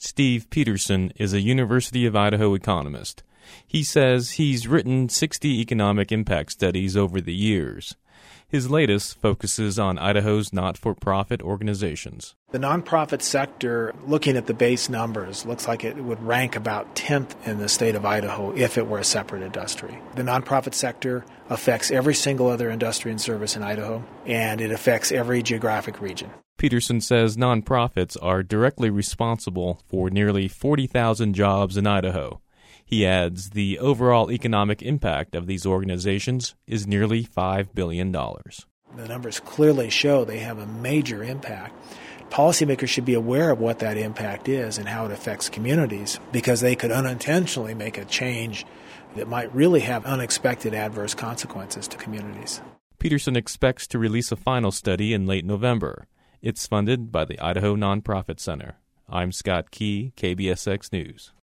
Steve Peterson is a University of Idaho economist. He says he's written 60 economic impact studies over the years. His latest focuses on Idaho's not-for-profit organizations. The nonprofit sector, looking at the base numbers, looks like it would rank about 10th in the state of Idaho if it were a separate industry. The nonprofit sector affects every single other industry and service in Idaho, and it affects every geographic region. Peterson says nonprofits are directly responsible for nearly 40,000 jobs in Idaho. He adds the overall economic impact of these organizations is nearly $5 billion. The numbers clearly show they have a major impact. Policymakers should be aware of what that impact is and how it affects communities, because they could unintentionally make a change that might really have unexpected adverse consequences to communities. Peterson expects to release a final study in late November. It's funded by the Idaho Nonprofit Center. I'm Scott Key, KBSX News.